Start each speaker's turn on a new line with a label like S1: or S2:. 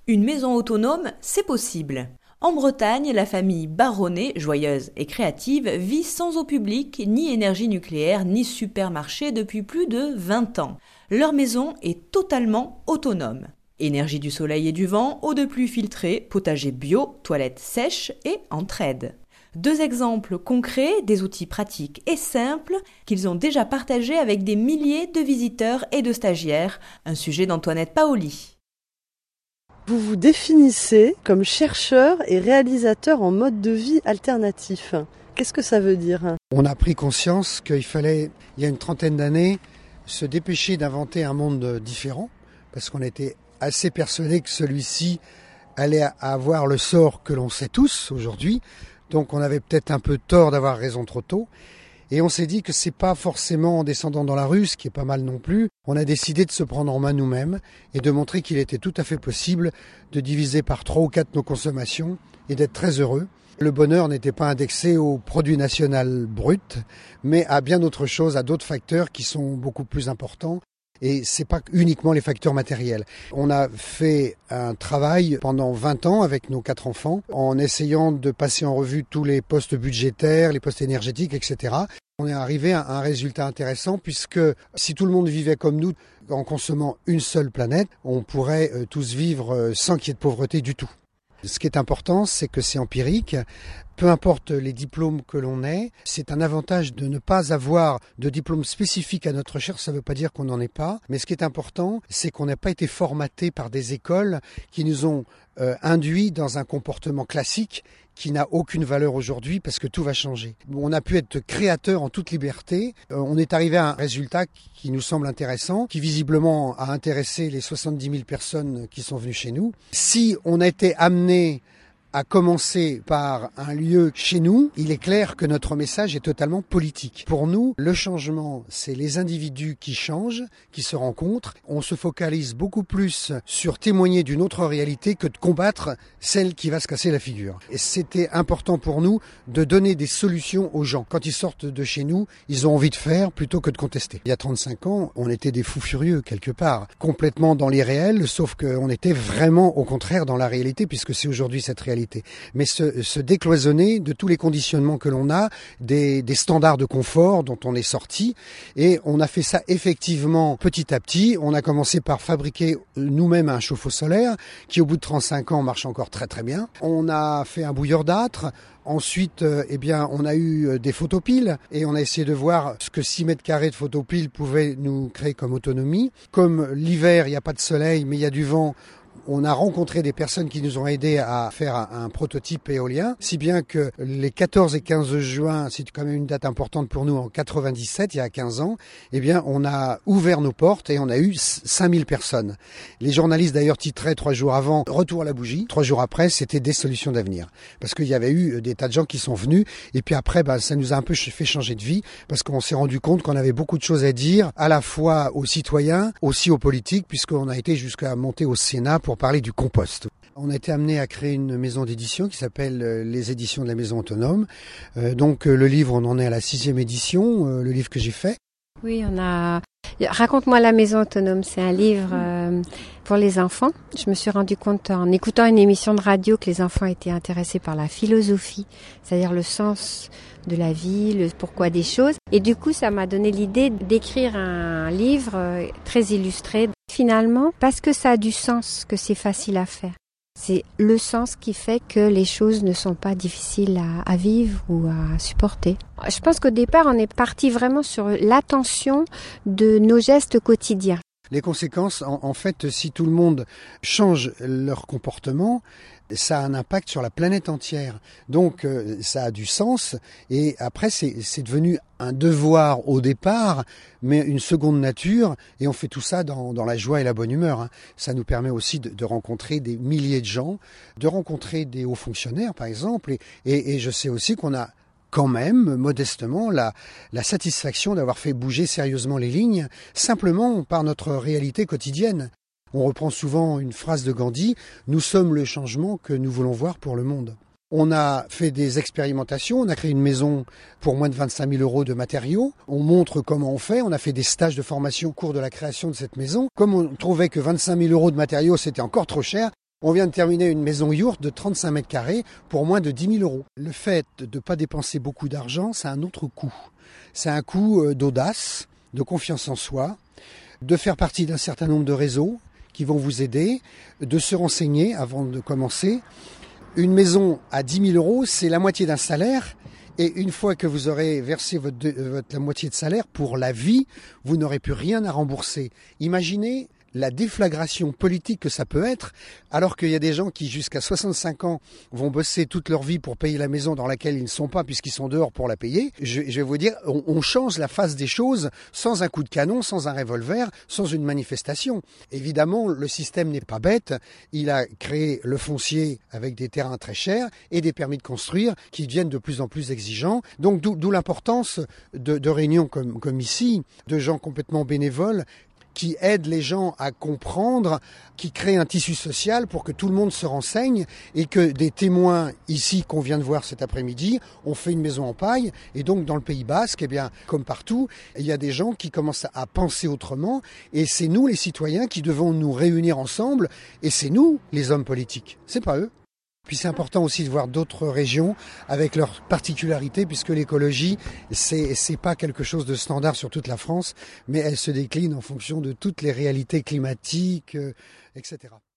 S1: Une maison autonome, c'est possible. En Bretagne, la famille Baronnet, joyeuse et créative, vit sans eau publique, ni énergie nucléaire, ni supermarché depuis plus de 20 ans. Leur maison est totalement autonome. Énergie du soleil et du vent, eau de pluie filtrée, potager bio, toilettes sèches et entraide. 2 exemples concrets des outils pratiques et simples qu'ils ont déjà partagés avec des milliers de visiteurs et de stagiaires, un sujet d'Antoinette Paoli.
S2: Vous vous définissez comme chercheur et réalisateur en mode de vie alternatif. Qu'est-ce que ça veut dire ?
S3: On a pris conscience qu'il fallait, il y a une trentaine d'années, se dépêcher d'inventer un monde différent, parce qu'on était assez persuadé que celui-ci allait avoir le sort que l'on sait tous aujourd'hui. Donc on avait peut-être un peu tort d'avoir raison trop tôt. Et on s'est dit que c'est pas forcément en descendant dans la rue, ce qui est pas mal non plus. On a décidé de se prendre en main nous-mêmes et de montrer qu'il était tout à fait possible de diviser par 3 ou 4 nos consommations et d'être très heureux. Le bonheur n'était pas indexé au produit national brut, mais à bien d'autres choses, à d'autres facteurs qui sont beaucoup plus importants. Et c'est pas uniquement les facteurs matériels. On a fait un travail pendant 20 ans avec nos 4 enfants en essayant de passer en revue tous les postes budgétaires, les postes énergétiques, etc. On est arrivé à un résultat intéressant puisque si tout le monde vivait comme nous en consommant une seule planète, on pourrait tous vivre sans qu'il y ait de pauvreté du tout. Ce qui est important, c'est que c'est empirique. Peu importe les diplômes que l'on ait, c'est un avantage de ne pas avoir de diplôme spécifique à notre recherche. Ça ne veut pas dire qu'on n'en ait pas. Mais ce qui est important, c'est qu'on n'a pas été formaté par des écoles qui nous ont induits dans un comportement classique qui n'a aucune valeur aujourd'hui parce que tout va changer. On a pu être créateur en toute liberté. On est arrivé à un résultat qui nous semble intéressant, qui visiblement a intéressé les 70 000 personnes qui sont venues chez nous. Si on a été amené à commencer par un lieu chez nous, il est clair que notre message est totalement politique. Pour nous, le changement, c'est les individus qui changent, qui se rencontrent. On se focalise beaucoup plus sur témoigner d'une autre réalité que de combattre celle qui va se casser la figure. Et c'était important pour nous de donner des solutions aux gens. Quand ils sortent de chez nous, ils ont envie de faire plutôt que de contester. Il y a 35 ans, on était des fous furieux quelque part, complètement dans l'irréel, sauf qu'on était vraiment au contraire dans la réalité, puisque c'est aujourd'hui cette réalité. Mais se décloisonner de tous les conditionnements que l'on a, des standards de confort dont on est sorti. Et on a fait ça effectivement petit à petit. On a commencé par fabriquer nous-mêmes un chauffe-eau solaire qui au bout de 35 ans marche encore très très bien. On a fait un bouilleur d'âtre. Ensuite, on a eu des photopiles et on a essayé de voir ce que 6 mètres carrés de photopiles pouvaient nous créer comme autonomie. Comme l'hiver, il n'y a pas de soleil, mais il y a du vent, on a rencontré des personnes qui nous ont aidés à faire un prototype éolien, si bien que les 14 et 15 juin, c'est quand même une date importante pour nous, en 97, il y a 15 ans, on a ouvert nos portes et on a eu 5000 personnes. Les journalistes d'ailleurs titraient 3 jours avant, retour à la bougie. 3 jours après, c'était des solutions d'avenir. Parce qu'il y avait eu des tas de gens qui sont venus et puis après, ça nous a un peu fait changer de vie parce qu'on s'est rendu compte qu'on avait beaucoup de choses à dire, à la fois aux citoyens, aussi aux politiques, puisqu'on a été jusqu'à monter au Sénat pour parler du compost. On a été amené à créer une maison d'édition qui s'appelle les éditions de la maison autonome. Le livre, on en est à la 6e édition, le livre que j'ai fait.
S4: Oui, Raconte-moi la maison autonome, c'est un livre pour les enfants. Je me suis rendu compte en écoutant une émission de radio que les enfants étaient intéressés par la philosophie, c'est-à-dire le sens de la vie, le pourquoi des choses. Et du coup, ça m'a donné l'idée d'écrire un livre très illustré. Finalement, parce que ça a du sens, que c'est facile à faire. C'est le sens qui fait que les choses ne sont pas difficiles à vivre ou à supporter. Je pense qu'au départ, on est parti vraiment sur l'attention de nos gestes quotidiens.
S3: Les conséquences, en fait, si tout le monde change leur comportement, ça a un impact sur la planète entière. Donc, ça a du sens. Et après, c'est devenu un devoir au départ, mais une seconde nature. Et on fait tout ça dans la joie et la bonne humeur. Ça nous permet aussi de rencontrer des milliers de gens, de rencontrer des hauts fonctionnaires, par exemple. Et je sais aussi qu'on a quand même, modestement, la satisfaction d'avoir fait bouger sérieusement les lignes, simplement par notre réalité quotidienne. On reprend souvent une phrase de Gandhi, « Nous sommes le changement que nous voulons voir pour le monde ». On a fait des expérimentations, on a créé une maison pour moins de 25 000 euros de matériaux. On montre comment on fait, on a fait des stages de formation au cours de la création de cette maison. Comme on trouvait que 25 000 euros de matériaux, c'était encore trop cher, On vient de terminer une maison yourte de 35 mètres carrés pour moins de 10 000 euros. Le fait de ne pas dépenser beaucoup d'argent, c'est un autre coût. C'est un coût d'audace, de confiance en soi, de faire partie d'un certain nombre de réseaux qui vont vous aider, de se renseigner avant de commencer. Une maison à 10 000 euros, c'est la moitié d'un salaire. Et une fois que vous aurez versé la moitié de salaire pour la vie, vous n'aurez plus rien à rembourser. Imaginez la déflagration politique que ça peut être, alors qu'il y a des gens qui jusqu'à 65 ans vont bosser toute leur vie pour payer la maison dans laquelle ils ne sont pas puisqu'ils sont dehors pour la payer. Je vais vous dire, on change la face des choses sans un coup de canon, sans un revolver, sans une manifestation. Évidemment, le système n'est pas bête. Il a créé le foncier avec des terrains très chers et des permis de construire qui deviennent de plus en plus exigeants. Donc d'où l'importance de réunions comme ici, de gens complètement bénévoles qui aident les gens à comprendre, qui créent un tissu social pour que tout le monde se renseigne et que des témoins ici qu'on vient de voir cet après-midi ont fait une maison en paille. Et donc dans le Pays Basque, eh bien, comme partout, il y a des gens qui commencent à penser autrement et c'est nous les citoyens qui devons nous réunir ensemble et c'est nous les hommes politiques, c'est pas eux. Puis c'est important aussi de voir d'autres régions avec leurs particularités puisque l'écologie, c'est pas quelque chose de standard sur toute la France, mais elle se décline en fonction de toutes les réalités climatiques, etc.